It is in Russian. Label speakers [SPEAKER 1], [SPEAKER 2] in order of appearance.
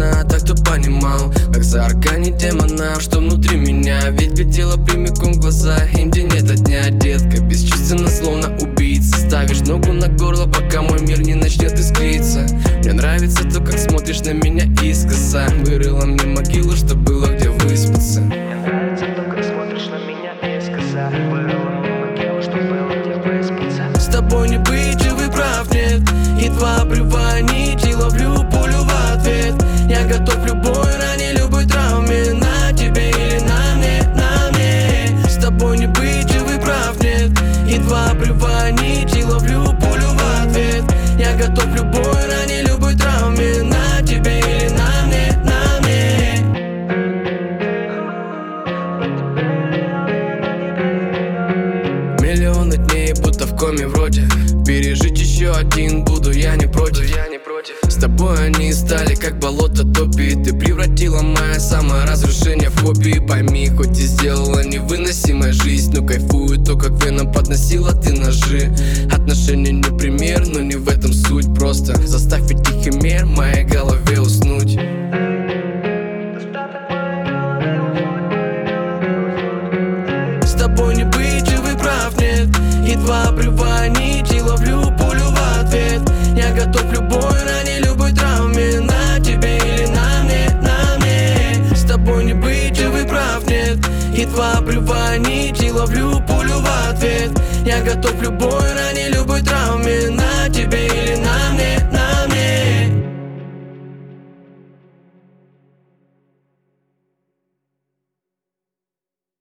[SPEAKER 1] одна, так кто понимал, как заарканить демона, что внутри меня. Ведь летела прямиком в глаза, им день ото дня. Детка, бесчувственно, словно убийца, ставишь ногу на горло, пока мой мир не начнет искриться. Мне нравится то, как смотришь на меня искоса. Вырыла мне могилу, что было где выспаться.
[SPEAKER 2] Мне нравится то, как смотришь на меня искоса. Вырыла мне могилу, что было где выспаться.
[SPEAKER 1] С тобой не быть, живый прав нет. Едва обрываю нить и ловлю пулю в ответ. Я готов к любой ране, любой травме. На тебе или на мне, на мне. С тобой не быть, живый прав нет. Едва обрываю нить и ловлю пулю в ответ. Я готов к любой ране, любой травме. На тебе или на мне, на мне. Миллионы дней, будто в коме вроде. Пережить еще один буду, я не против. С тобой они стали как болото топи. Ты превратила мое саморазрушение в хобби. Пойми, хоть и сделала невыносимой жизнь, но кайфую то, как веном подносила ты ножи. Отношения не пример, но не в этом суть. Просто заставь этих химер в моей голове